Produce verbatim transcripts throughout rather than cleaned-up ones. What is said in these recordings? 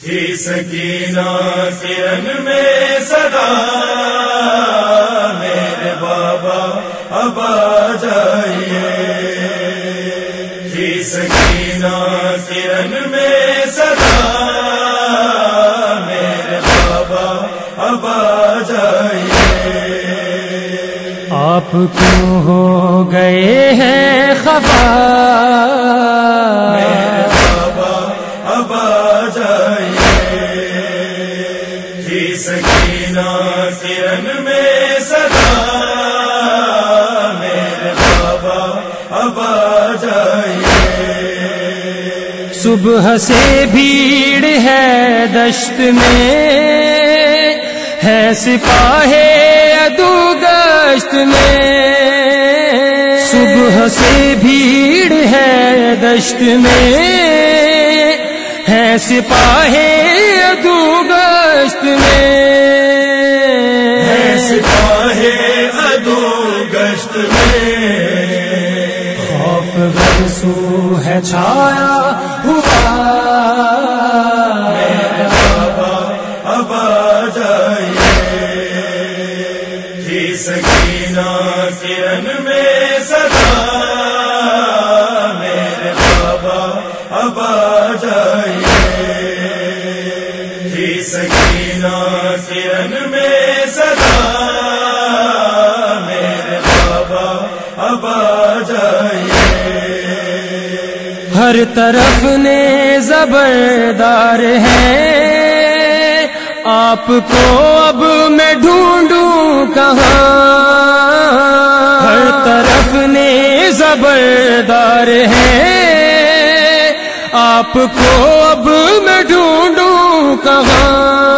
تھی سکینہ کرن میں صدا میرے بابا اب آ جائیے، تھی سکینہ کرن میں صدا میرے بابا اب آ جائیے۔ آپ کیوں ہو گئے ہیں خفا میرے بابا اب آ جائیے، تھی سکینہ کرن میں صدا میرے بابا اب آ جائیے۔ صبح سے بھیڑ ہے دشت میں، ہے سپاہی عدو گشت میں، صبح سے بھیڑ ہے دشت میں، ہے سپاہی عدو گشت میں، ہے سپاہی عدو گشت میں، خوف برسو ہے چھایا ہوا میرے بابا اب آ جائیے، تھی سکینہ کرن میں صدا میرے بابا اب آ جائیے، تھی سکینہ کرن میں صدا میرے بابا اب آ جائیے۔ ہر طرف نے زبردار ہے، آپ کو اب میں ڈھونڈوں کہاں، ہر طرف نے زبردار ہے، آپ کو اب میں ڈھونڈوں کہاں،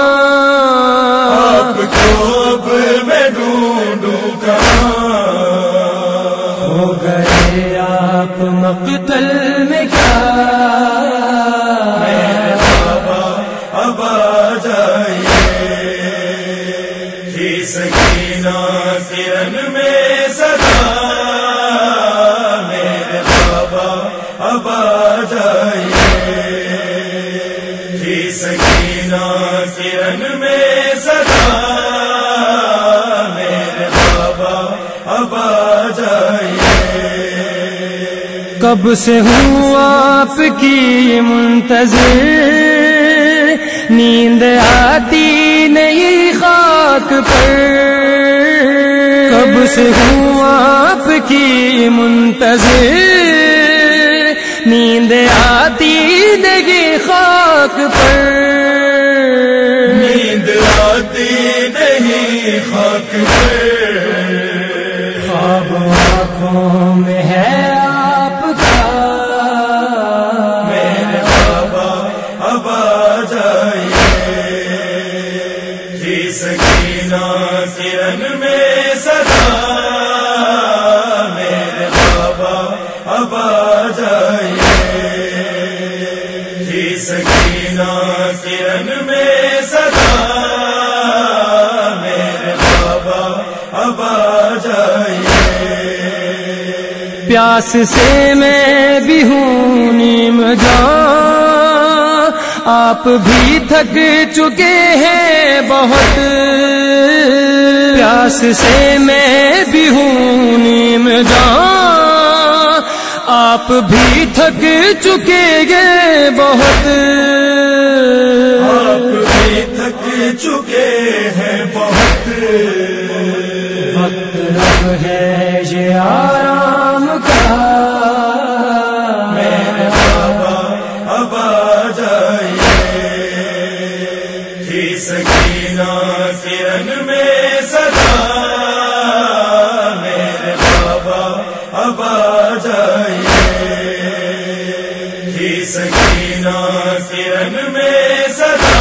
آپ کو اب میں ڈھونڈوں کہاں، ہو گئے آپ مقتل میں کیا میرے بابا اب آ جائیے، تھی سکینہ کرن میں صدا میرے بابا اب آ جائیے، تھی سکینہ کرن میں صدا میرے بابا اب آ جائیے۔ کب سے ہوں آپ کی منتظر، نیند آتی نہیں خاک پر، کب سے ہوں آپ کی منتظر، نیند آتی نہیں خاک پر، نیند آتی نہیں خاک پر، خواب آنکھوں میں ہے آپ کا میرے بابا اب آ جائیے، تھی سکینہ کرن میں صدا میرے بابا اب آ جائیے، تھی سکینہ کرن میں صدا میرے بابا اب آ جائیے۔ پیاس سے میں بھی ہوں نیم جان، آپ بھی تھک چکے ہیں بہت، پیاس سے میں بھی ہوں نیم جان، آپ بھی تھک چکے گے بہت، آپ بھی تھک چکے ہیں بہت، وقت اب ہے یہ آرام کا میرے بابا اب آ جائیے، تھی سکینہ کرن میں صدا میرے بابا اب آ جائیے، تھی سکینہ کرن میں صدا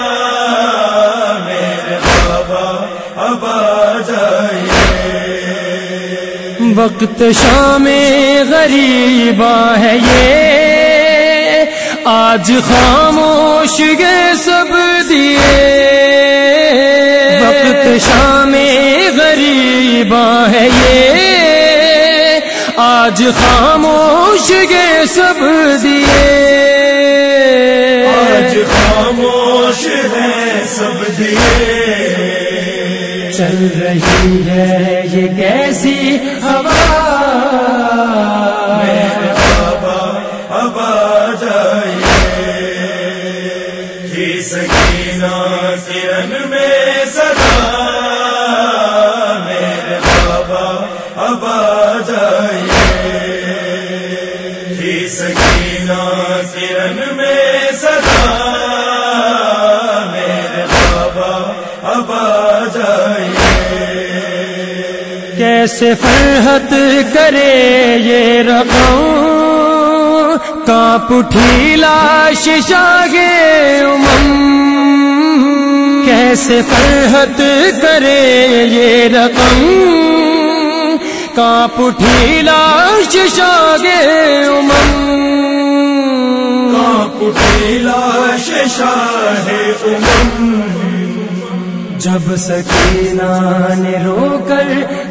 میرے بابا اب آ جائیے۔ وقت شام غریباں ہے یہ، آج خاموش گئے سب دیے، وقت شام غریباں ہے یہ، آج خاموش گئے سب دیے، آج خاموش تھی سکینہ کرن میں صدا میرے بابا اب آ جائیے. کیسے فرحت کرے یہ رقم کانپ اٹھی لاش شاہ امم. کیسے فرحت کرے یہ رقم کانپ اٹھی لاش شاہ امم. کانپ اٹھی لاش شاہ امم. جب سکینہ نے رو کر